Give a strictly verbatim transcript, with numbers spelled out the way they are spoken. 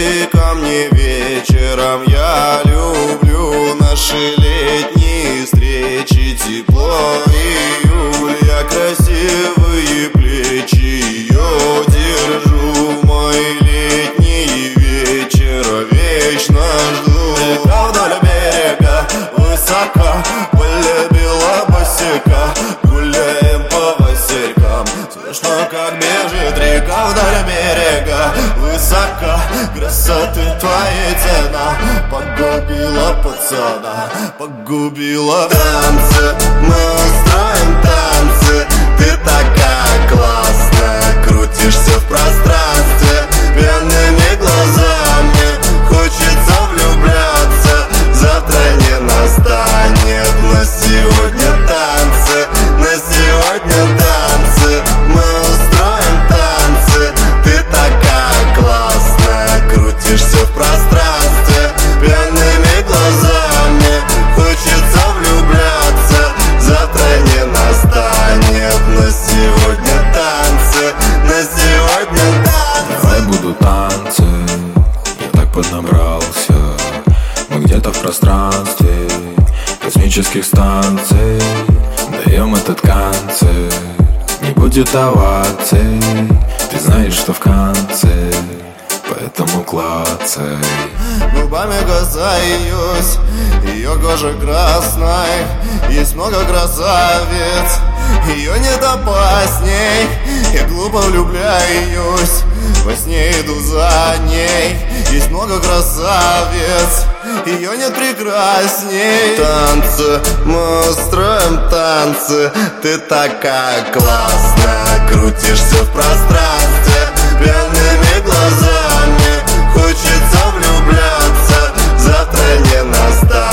Приходи ко мне вечером, я люблю наши летние встречи. Тепло июля, красивые плечи, ее держу в мои летние вечера, вечно жду. Река вдоль берега, высоко, полюбила босика, гуляем по василькам, слышно, как бежит река вдоль берега, высоко, красоты твоей цена погубила пацана, погубила. Танцы, мы устроим танцы, ты такая классная, крутишься в пространстве пьяными глазами, хочется влюбляться, завтра не настанет. На сегодня танцы, на сегодня танцы, мы устроим танцы, ты такая классная, крутишься в пространстве пьяными глазами, хочется влюбляться, завтра не настанет. На сегодня танцы, на сегодня танцы. Давай будут танцы, я так поднабрался. Мы где-то в пространстве космических станций даем этот концерт, не будет оваций, ты знаешь, что в конце, поэтому клацай. Губами касаюсь ее кожи красной, есть много красавиц, ее нет опасней. Я глупо влюбляюсь, во сне иду за ней, есть много красавиц, ее нет прекрасней. Танцы, мы устроим танцы, ты такая классная, крутишься в пространстве пьяными глазами, хочется влюбляться, завтра не настанет.